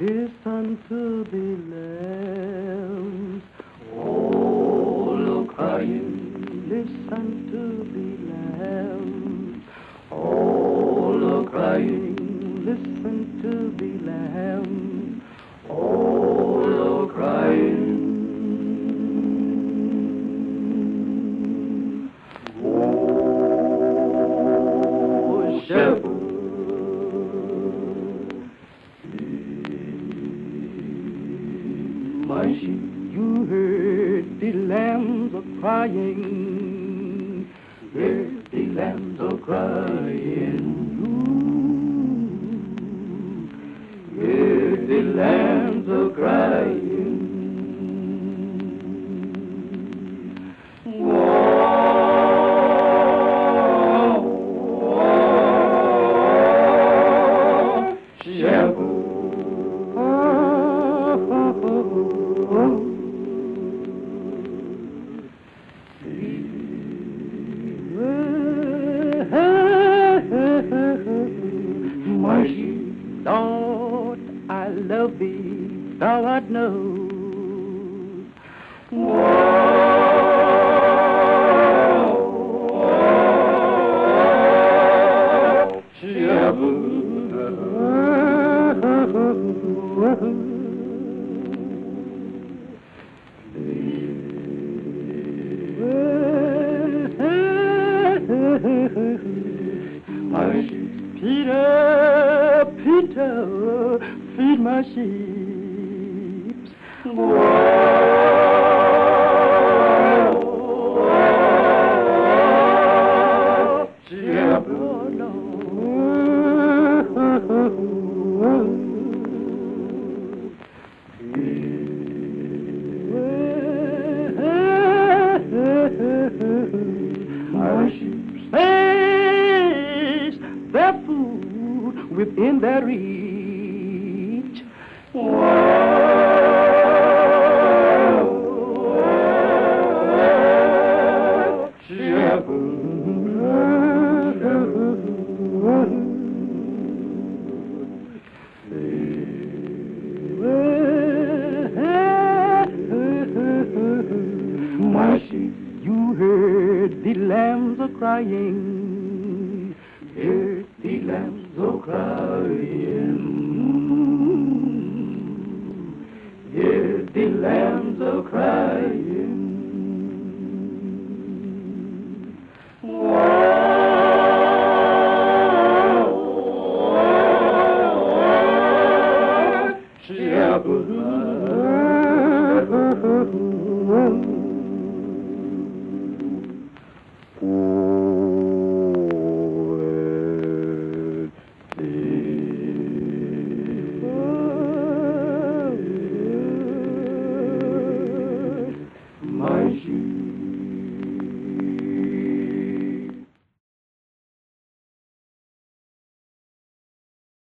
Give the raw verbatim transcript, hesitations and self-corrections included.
Listen to the lambs, all crying. Listen to the lambs, all crying. Listen to the lambs, all crying. Oh, shepherd. My sheep, you heard the lambs are crying. Heard the lambs are crying. You heard the lambs are crying. Whoa, whoa, shepherd. My sheep, Lord, I love thee, thou art knows. Whoa, whoa, shepherd. My sheep, Peter, Peter, feed my sheep. Whoa, shepherd, my sheep space their food within their reach. Whoa, shepherd. My sheep, you heard the lambs are crying. Heard the lambs are crying. Heard the lambs are crying. Whoa, shepherd.